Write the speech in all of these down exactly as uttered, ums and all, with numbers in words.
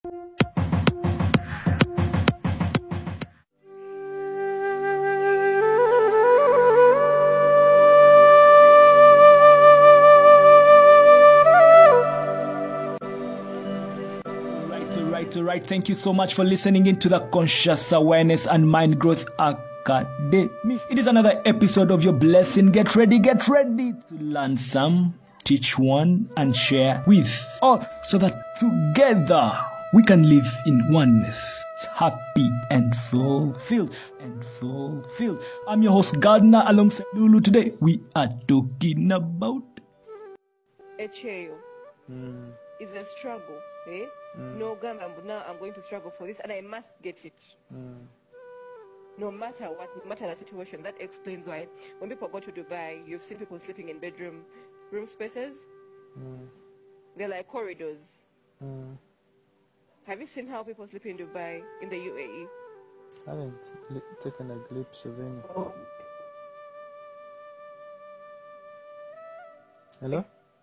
All right, thank you so much for listening in to the Conscious Awareness and Mind Growth Academy. It is another episode of your blessing. Get ready, get ready to learn some, teach one, and share with all, so that together we can live in oneness, happy and fulfilled and fulfilled. I'm your host Gardner alongside Lulu. Today we are talking about H A O. Mm. It's a struggle, eh? Mm. No, Gamba, now I'm going to struggle for this and I must get it. Mm. No matter what, no matter the situation. That explains why when people go to Dubai, you've seen people sleeping in bedroom room spaces. Mm. They're like corridors. Mm. Have you seen how people sleep in Dubai, in the U A E? I haven't li- taken a glimpse of any. Oh. Hello?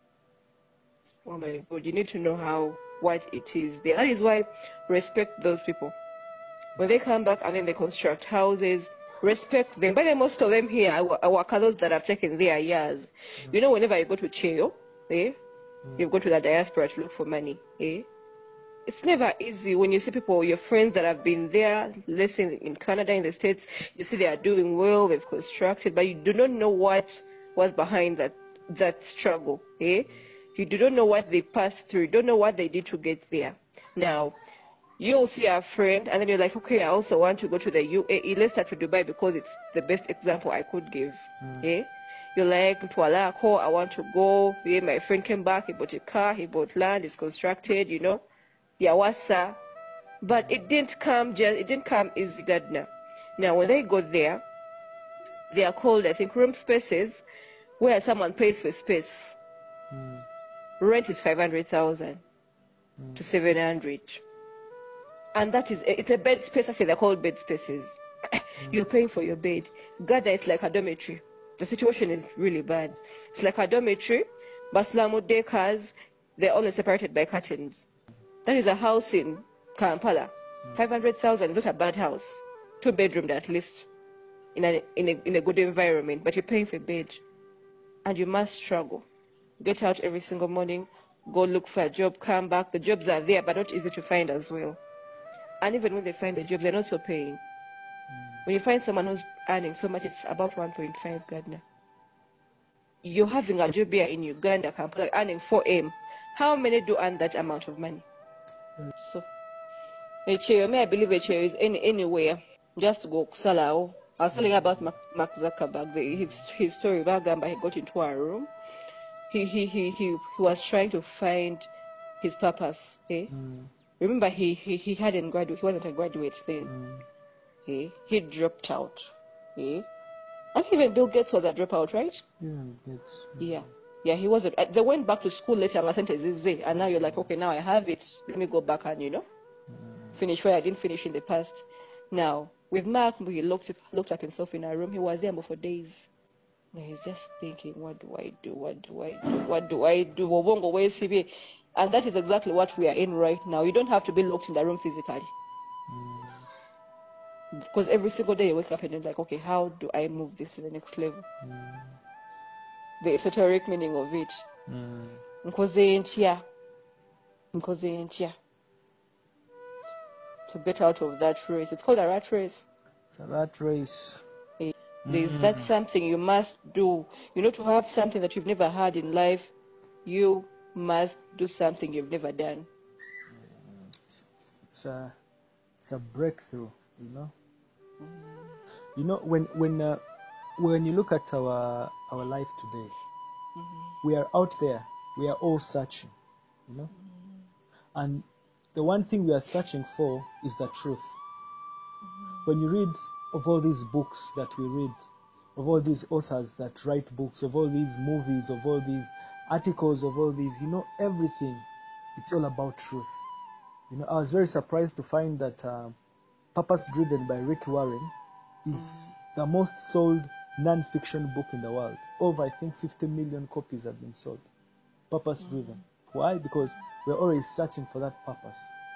Oh my God, you need to know how, what it is there. That is why respect those people. When they come back and then they construct houses, respect them. But then most of them here are workers that have taken their years. Mm. You know, whenever you go to Cheo, eh, mm. you go to the diaspora to look for money, eh? It's never easy when you see people, your friends that have been there, let's say in Canada, in the States, you see they are doing well, they've constructed, but you do not know what was behind that, that struggle, eh? You do not know what they passed through. You don't know what they did to get there. Now, you'll see a friend, and then you're like, okay, I also want to go to the U A E. Let's start with Dubai because it's the best example I could give. Mm. Eh? You're like, Tualako, I want to go. Yeah, my friend came back. He bought a car. He bought land. It's constructed, you know. Yawasa. But it didn't come just, it didn't come easy, Gardner. Now, when they go there, they are called, I think, room spaces where someone pays for space. Mm. Rent is five hundred thousand mm. to seven hundred, and that is it's a bed space. Actually, they're called bed spaces. mm. You're paying for your bed. Gada, it's like a dormitory. The situation is really bad. It's like a dormitory. Baslamu Dekas, they're only separated by curtains. That is a house in Kampala. mm. five hundred thousand is not a bad house. Two bedroomed at least, in a in a in a good environment. But you're paying for bed, and you must struggle. Get out every single morning, go look for a job, come back. The jobs are there, but not easy to find as well. And even when they find the jobs, they're not so paying. Mm. When you find someone who's earning so much, it's about one point five Gardner. You're having a job here in Uganda, Kampala, earning four M. How many do earn that amount of money? Mm. So, H A O, may I believe H A O is any, anywhere. Just go Salao. I was telling about Mark, Mark Zuckerberg, the, his, his story about Gamba. He got into a room. He, he, he, he, he was trying to find his purpose. Eh? Mm. Remember, he, he, he hadn't graduated. He wasn't a graduate then. Mm. Eh? He dropped out. Eh? And even Bill Gates was a dropout, right? Yeah, Gates. Yeah. Yeah, he was. A, they went back to school later and now you're like, okay, now I have it. Let me go back and, you know, mm. finish where I didn't finish in the past. Now, with Mark, he looked, looked up himself in a room. He was there for days. And he's just thinking, what do I do? What do I do? What do I do? And that is exactly what we are in right now. You don't have to be locked in the room physically. Mm. Because every single day you wake up and you're like, okay, how do I move this to the next level? Mm. The esoteric meaning of it. Because they ain't here. Because they ain't here. To get out of that race. It's called a rat race. It's a rat race. There's mm. That's something you must do. You know, to have something that you've never had in life, you must do something you've never done. It's a, it's a breakthrough, you know. Mm. You know, when when uh, when you look at our our life today, mm-hmm. we are out there. We are all searching, you know. Mm-hmm. And the one thing we are searching for is the truth. Mm-hmm. When you read of all these books that we read, of all these authors that write books, of all these movies, of all these articles, of all these, you know, everything, it's all about truth. You know, I was very surprised to find that uh, Purpose Driven by Rick Warren is mm. the most sold non-fiction book in the world. Over, I think, fifty million copies have been sold. Purpose Driven. Mm. Why? Because we're always searching for that purpose.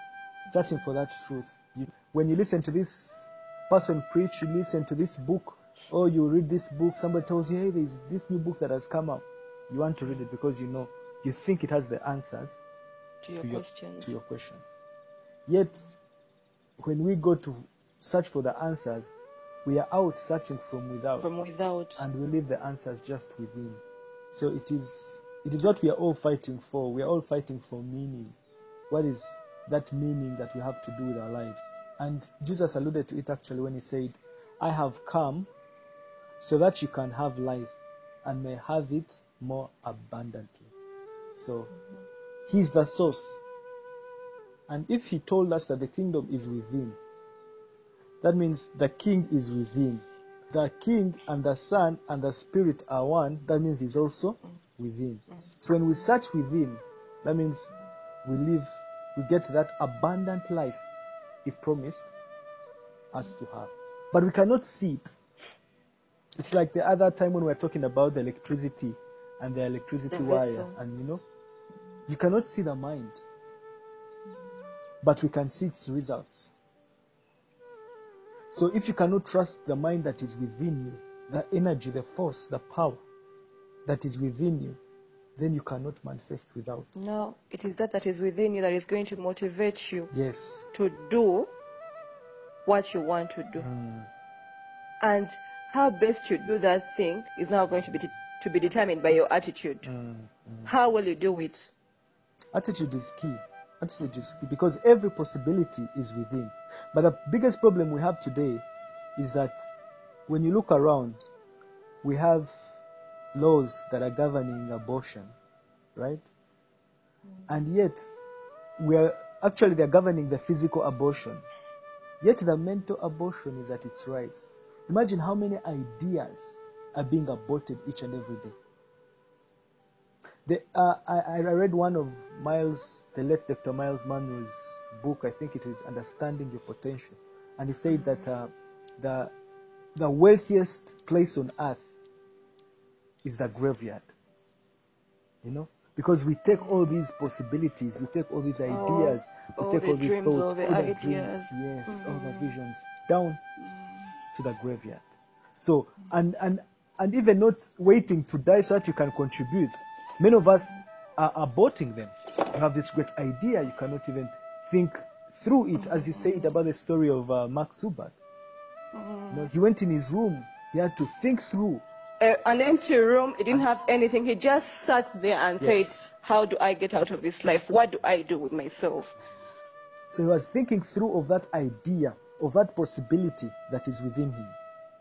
searching for that truth. You, when you listen to this person preach, you listen to this book, or you read this book, somebody tells you, hey, there's this new book that has come out. You want to read it because you know, you think it has the answers To your to your, questions. to your questions. Yet, when we go to search for the answers, we are out searching from without, From without. and we leave the answers just within. So it is, it is what we are all fighting for. We are all fighting for meaning. What is that meaning that we have to do with our lives? And Jesus alluded to it actually when he said, I have come so that you can have life and may have it more abundantly. So he's the source. And if he told us that the kingdom is within, that means the king is within. The king and the son and the spirit are one. That means he's also within. So when we search within, that means we live, we get that abundant life he promised us to have. But we cannot see it. It's like the other time when we were talking about the electricity and the electricity The wire. vessel. And you know, you cannot see the mind, but we can see its results. So if you cannot trust the mind that is within you, the energy, the force, the power that is within you, then you cannot manifest without. No, it is that that is within you that is going to motivate you Yes. to do what you want to do. Mm. And how best you do that thing is now going to be de- to be determined by your attitude. Mm. How will you do it? Attitude is key. Attitude is key because every possibility is within. But the biggest problem we have today is that when you look around, we have laws that are governing abortion, right? And yet, we are actually they're governing the physical abortion. Yet the mental abortion is at its rise. Imagine how many ideas are being aborted each and every day. The, uh, I, I read one of Miles, the late Doctor Miles Monroe's book. I think it is Understanding Your Potential, and he said that uh, the the wealthiest place on earth is the graveyard. You know, because we take all these possibilities, we take all these ideas, all we take the all these dreams, thoughts, all the all the ideas. dreams, yes, all the visions down to the graveyard. So, and and and even not waiting to die so that you can contribute. Many of us are aborting them. You have this great idea, you cannot even think through it, as you said about the story of uh, Mark Zuckerberg. You know, he went in his room, he had to think through. Uh, an empty room, he didn't have anything. He just sat there and Yes. said, how do I get out of this life? What do I do with myself? So he was thinking through of that idea, of that possibility that is within him.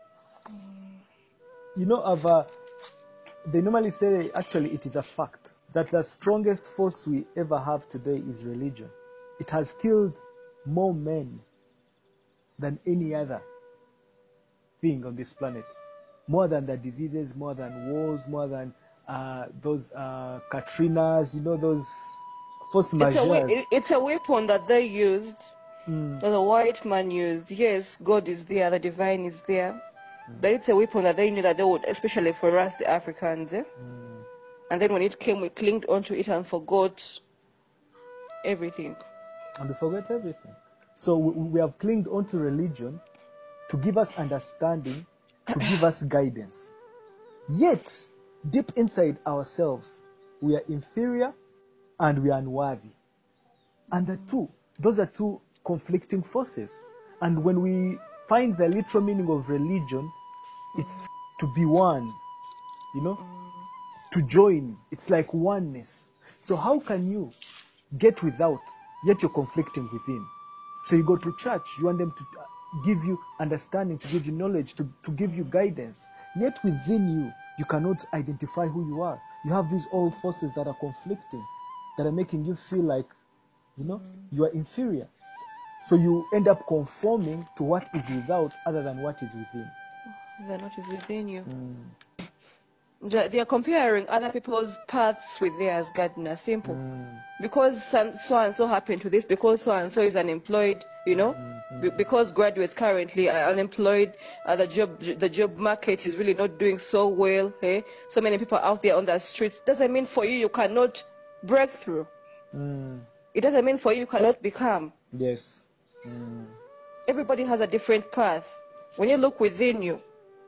You know, of, uh, they normally say, actually, it is a fact that the strongest force we ever have today is religion. It has killed more men than any other thing on this planet. More than the diseases, more than wars, more than uh, those uh, Katrinas, you know, those force It's a, we- majeures. it- it's a weapon that they used, Mm. that the white man used. Yes, God is there, the divine is there. But it's a weapon that they knew that they would, especially for us, the Africans. Eh? Mm. And then when it came, we clinged onto it and forgot everything. And we forget everything. So we, we have clinged onto religion to give us understanding, to give us guidance. Yet, deep inside ourselves, we are inferior and we are unworthy. And the two, those are two conflicting forces. And when we find the literal meaning of religion, it's to be one, you know, to join. It's like oneness. So how can you get without, yet you're conflicting within? So you go to church, you want them to give you understanding, to give you knowledge, to, to give you guidance. Yet within you, you cannot identify who you are. You have these old forces that are conflicting, that are making you feel like, you know, you are inferior. So you end up conforming to what is without other than what is within. That what is within you. Mm. They they are comparing other people's paths with theirs, Gardner. Simple. Mm. Because some, so and so happened to this, because so and so is unemployed, you know, Be- because graduates currently are unemployed, uh, the job the job market is really not doing so well. Hey, so many people out there on the streets. Doesn't mean for you you cannot break through. Mm. It doesn't mean for you you cannot become. Yes. Mm. Everybody has a different path. When you look within you,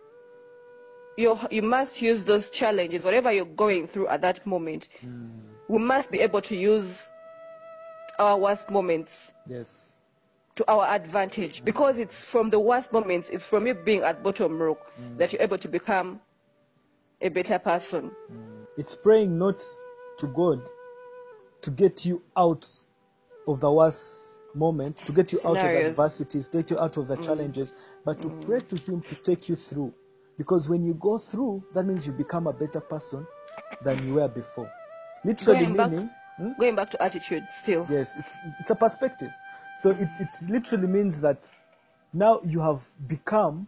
you you must use those challenges, whatever you're going through at that moment. Mm. We must be able to use our worst moments Yes. to our advantage, because it's from the worst moments, it's from you being at bottom rock Mm. that you're able to become a better person. It's praying not to God to get you out of the worst moment, to get you out of Scenarios. adversities, take you out of the challenges, but to pray to Him to take you through. Because when you go through, that means you become a better person than you were before. Literally Going back, meaning, hmm? going back to attitude still. Yes, it's, it's a perspective. So it, it literally means that now you have become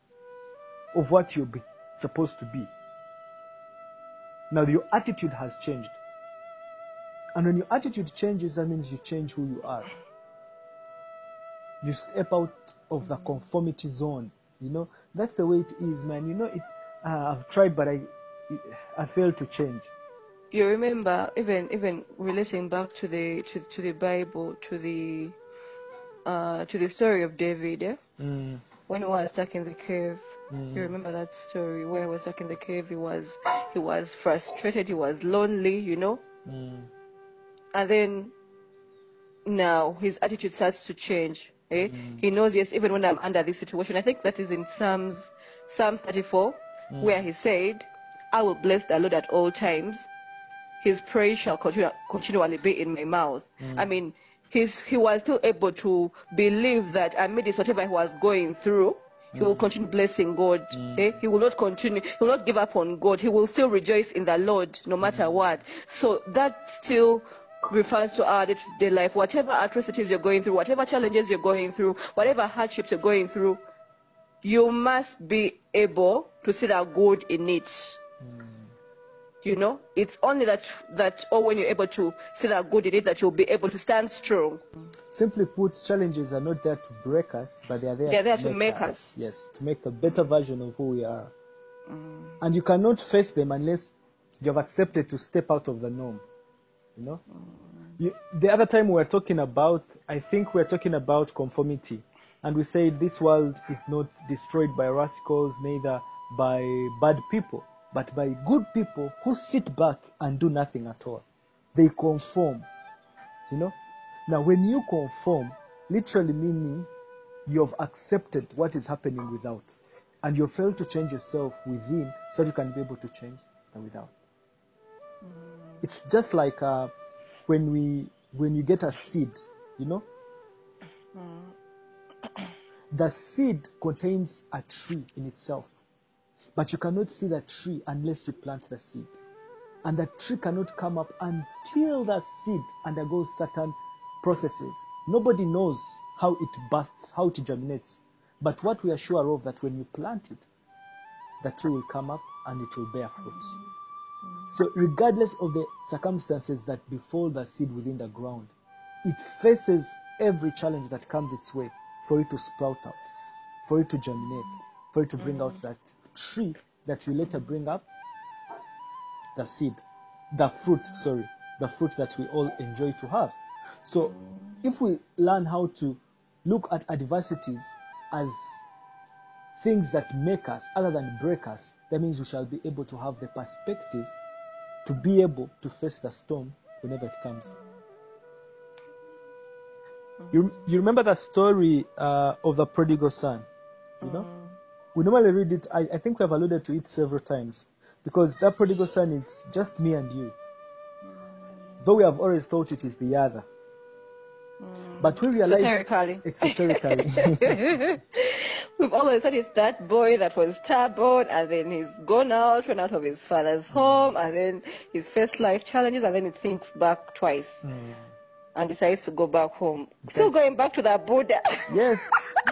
of what you're be, supposed to be. Now your attitude has changed. And when your attitude changes, that means you change who you are. You step out of the conformity zone. You know, that's the way it is, man. You know, it. Uh, I've tried, but I, I failed to change. You remember, even even relating back to the to, to the Bible, to the uh, to the story of David, eh? Mm. When he was stuck in the cave. Mm. You remember that story where he was stuck in the cave? He was he was frustrated. He was lonely, you know. Mm. And then now his attitude starts to change. Eh? Mm. He knows, yes, even when I'm under this situation, I think that is in Psalms Psalms thirty-four, Mm. where he said, "I will bless the Lord at all times. His praise shall continue, continually be in my mouth." Mm. I mean, he's he was still able to believe that amidst whatever he was going through, he will continue blessing God. Mm. Eh? He will not continue. He will not give up on God. He will still rejoice in the Lord no matter what. So that still refers to our day-to-day life. Whatever atrocities you're going through, whatever challenges you're going through, whatever hardships you're going through, you must be able to see the good in it. You know, it's only that that or when you're able to see the good in it that you'll be able to stand strong. Simply put, challenges are not there to break us, but they are there, They're there to, to make make us. us. Yes, to make a better version of who we are. And you cannot face them unless you have accepted to step out of the norm. You know? You, the other time we were talking about, I think we were talking about conformity. And we said this world is not destroyed by rascals, neither by bad people, but by good people who sit back and do nothing at all. They conform. You know? Now, when you conform, literally meaning you have accepted what is happening without. And you fail to change yourself within so that you can be able to change the without. Mm. It's just like uh, when we when you get a seed, you know? Mm. The seed contains a tree in itself. But you cannot see the tree unless you plant the seed. And the tree cannot come up until that seed undergoes certain processes. Nobody knows how it bursts, how it germinates. But what we are sure of that when you plant it, the tree will come up and it will bear fruit. Mm-hmm. So regardless of the circumstances that befall the seed within the ground, it faces every challenge that comes its way for it to sprout out, for it to germinate, for it to bring mm-hmm. out that tree that will later bring up the seed, the fruit, sorry, the fruit that we all enjoy to have. So if we learn how to look at adversities as things that make us other than break us, that means we shall be able to have the perspective to be able to face the storm whenever it comes. You, you remember that story uh, of the prodigal son? You know? We normally read it, I, I think we have alluded to it several times, because that prodigal son is just me and you. Though we have always thought it is the other. Mm. But we realize... Exoterically. Exoterically. We've always thought it's that boy that was stubborn, and then he's gone out, run out of his father's home, and then he's faced life challenges, and then he thinks back twice. Mm. And decides to go back home. Okay. Still going back to that Buddha. Yes.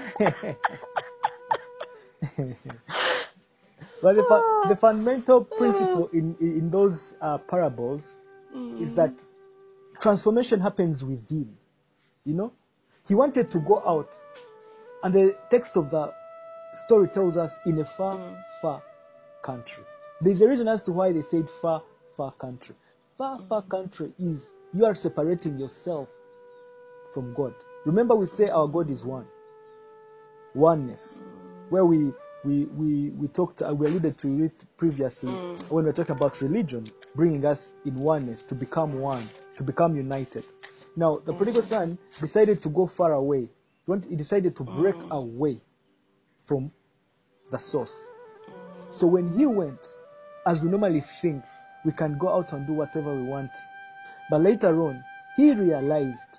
But the, fu- the fundamental principle in, in those uh, parables mm. is that transformation happens within. You know? He wanted to go out. And the text of the story tells us in a far, mm. far country. There's a reason as to why they said far, far country. Far, mm. far country is you are separating yourself from God. Remember, we say our God is one. Oneness. Where we we we we talked, uh, we alluded to it previously Mm. when we were talking about religion, bringing us in oneness, to become one, to become united. Now, the prodigal son decided to go far away. He want- He decided to break away from the source. So when he went, as we normally think, we can go out and do whatever we want. But later on, he realized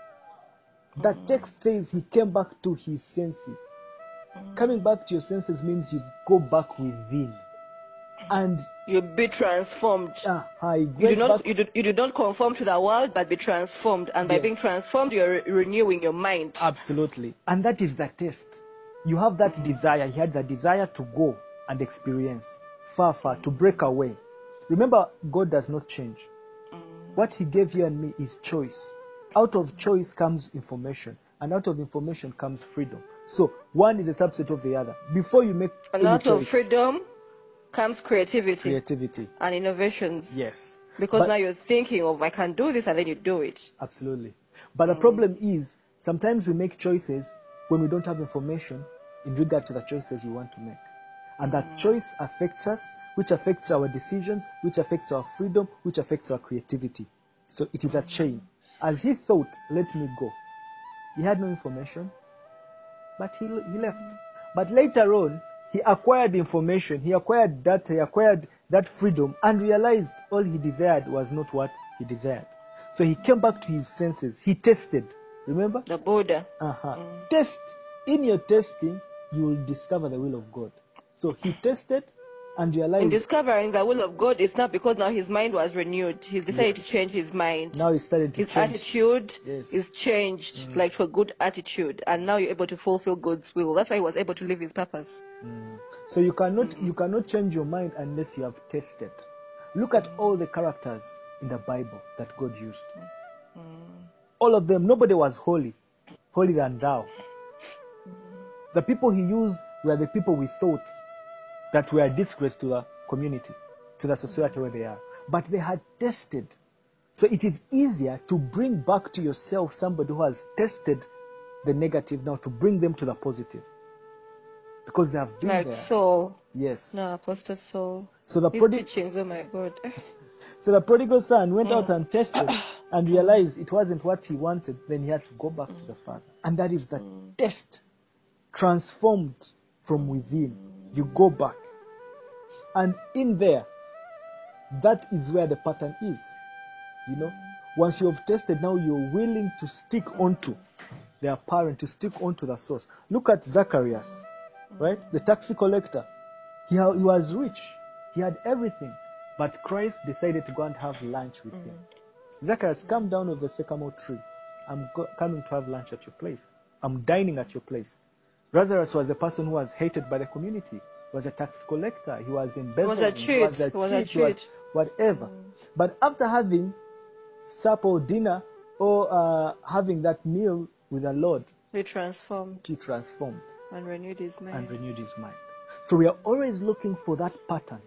that text says he came back to his senses. Coming back to your senses means you go back within. And You be transformed. ah, I You do went not back. you do, you do not conform to the world, but be transformed. And by Yes. being transformed, you are re- renewing your mind. Absolutely. And that is the test. You have that desire. He had the desire to go and experience far, far, to break away. Remember, God does not change. What he gave you and me is choice. Out of choice comes information, and out of information comes freedom. So one is a subset of the other. Before you make And any out choice, of freedom comes creativity creativity. and innovations. Yes. Because But- now you're thinking of, I can do this, and then you do it. Absolutely. But the problem is, sometimes we make choices when we don't have information in regard to the choices we want to make. And that choice affects us, which affects our decisions, which affects our freedom, which affects our creativity. So it is a chain. As he thought, let me go. He had no information, but he, he left. But later on, he acquired information, he acquired data, he acquired that freedom, and realized all he desired was not what he desired. So he came back to his senses. He tested. Remember? The Buddha. Uh-huh. Test. In your testing, you will discover the will of God. So he tested and realized In discovering the will of God, it's not because now his mind was renewed. He's decided Yes. to change his mind. now he started to His change. attitude Yes. is changed, like to a good attitude, and now you're able to fulfill God's will. That's why he was able to live his purpose. So you cannot you cannot change your mind unless you have tested. Look at all the characters in the Bible that God used. All of them, nobody was holy, holier than thou. The people he used were the people with thoughts that were a disgrace to the community, to the society where they are. But they had tested. So it is easier to bring back to yourself somebody who has tested the negative now, to bring them to the positive. Because they have been Like there. Saul. Yes. No, Apostle Saul. So the His prodigal teachings, oh my God. So the prodigal son went out and tested and realized it wasn't what he wanted. Then he had to go back to the father. And that is the test. Transformed from within. You go back. And in there, that is where the pattern is. You know, once you have tested, now you're willing to stick onto the apparent, to stick onto the source. Look at Zacharias, right? The tax collector. He, ha- he was rich. He had everything. But Christ decided to go and have lunch with him. Zacharias, come down off the sycamore tree. I'm go- coming to have lunch at your place. I'm dining at your place. Lazarus was a person who was hated by the community. He was a tax collector. He was embezzling. Was a He was cheat. a Was a cheat. He was cheat. whatever. But after having supper or dinner, or uh, having that meal with the Lord, He transformed he transformed and renewed his mind. and renewed his mind. So we are always looking for that pattern.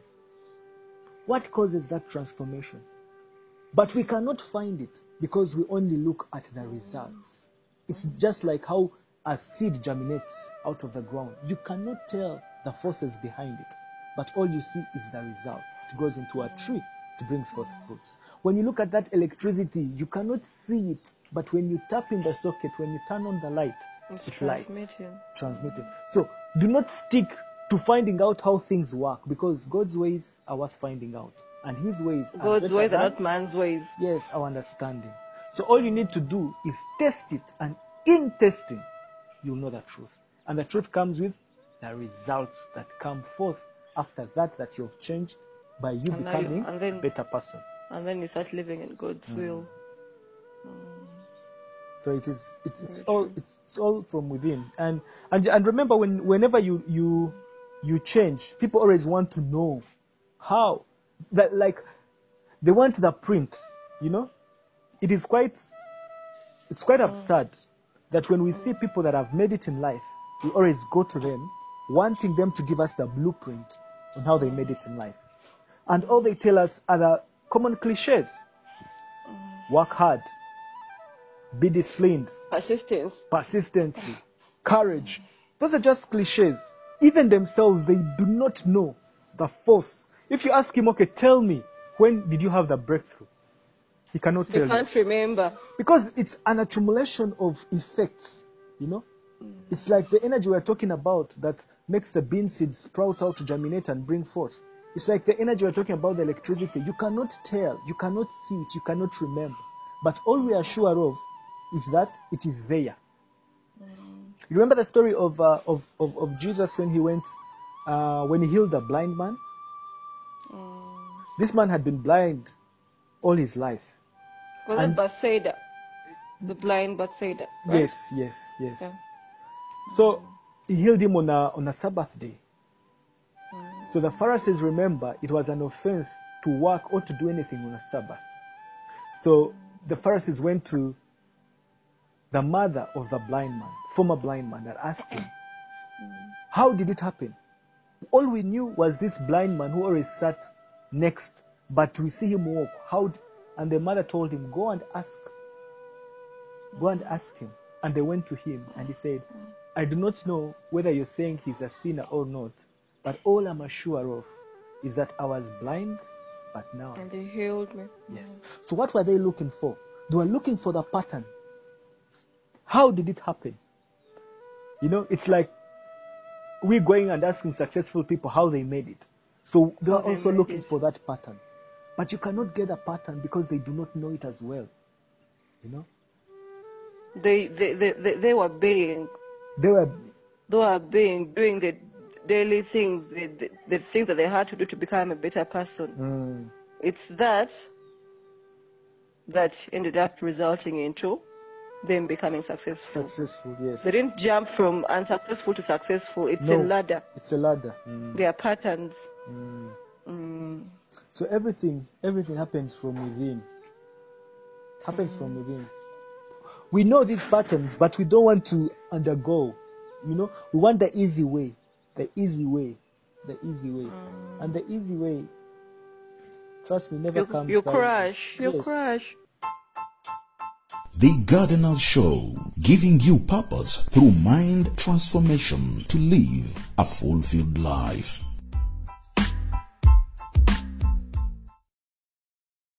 What causes that transformation? But we cannot find it because we only look at the results. It's just like how a seed germinates out of the ground. You cannot tell the forces behind it, but all you see is the result. It grows into a tree, it brings forth fruits. When you look at that electricity, you cannot see it, but when you tap in the socket, when you turn on the light, It's it lights. transmitting. Transmitting. So do not stick to finding out how things work, because God's ways are worth finding out, and His ways are God's better ways are than- not man's ways. Yes, our understanding. So all you need to do is test it, and in testing, you'll know the truth. And the truth comes with the results that come forth after that, that you've changed by you And now you- becoming and then- a better person. And then you start living in God's will. So it is it's, it's Very all true. it's, it's all from within. And and and remember, when whenever you you you change, people always want to know how. That, like, they want the print, you know? It is quite it's quite absurd that when we see people that have made it in life, we always go to them wanting them to give us the blueprint on how they made it in life. And all they tell us are the common cliches. Work hard, be disciplined, Persistence. persistency, courage. Those are just cliches. Even themselves, they do not know the force. If you ask him, okay, tell me, when did you have the breakthrough? He cannot They tell you. can't remember. Because it's an accumulation of effects, you know? It's like the energy we're talking about that makes the bean seeds sprout out to germinate and bring forth. It's like the energy we're talking about, the electricity. You cannot tell, you cannot see it, you cannot remember. But all we are sure of is that it is there. You remember the story of, uh, of, of, of Jesus when he went, uh, when he healed the blind man? Mm. This man had been blind all his life. Was And- it Bethsaida? The blind Bethsaida. Right? Yes, yes, yes. Yeah. So he healed him on a, on a Sabbath day. So the Pharisees, remember, it was an offense to work or to do anything on a Sabbath. So the Pharisees went to the mother of the blind man, former blind man, and asked him, how did it happen? All we knew was this blind man who always sat next, but we see him walk. How? d- And the mother told him, go and ask. Go and ask him. And they went to him, and he said, I do not know whether you're saying he's a sinner or not, but all I'm sure of is that I was blind, but now I'm And they healed me. Yes. So what were they looking for? They were looking for the pattern. How did it happen? You know, it's like we going and asking successful people how they made it. So they How are they also made looking it. for that pattern. But you cannot get a pattern because they do not know it as well. You know? They, they, they, they, they were being, They were they were being, doing the daily things, the, the, the things that they had to do to become a better person. mm, It's that that ended up resulting into them becoming successful. successful, yes. They didn't jump from unsuccessful to successful. It's a No. ladder. It's a ladder. Mm, There are patterns. mm. Mm. So everything, everything happens from within. Happens from within. We know these patterns, but we don't want to undergo. You know, we want the easy way, the easy way, the easy way, and the easy way. Trust me, never You, comes. you by- crash. You Yes. crash. The Gardener Show, giving you purpose through mind transformation to live a fulfilled life.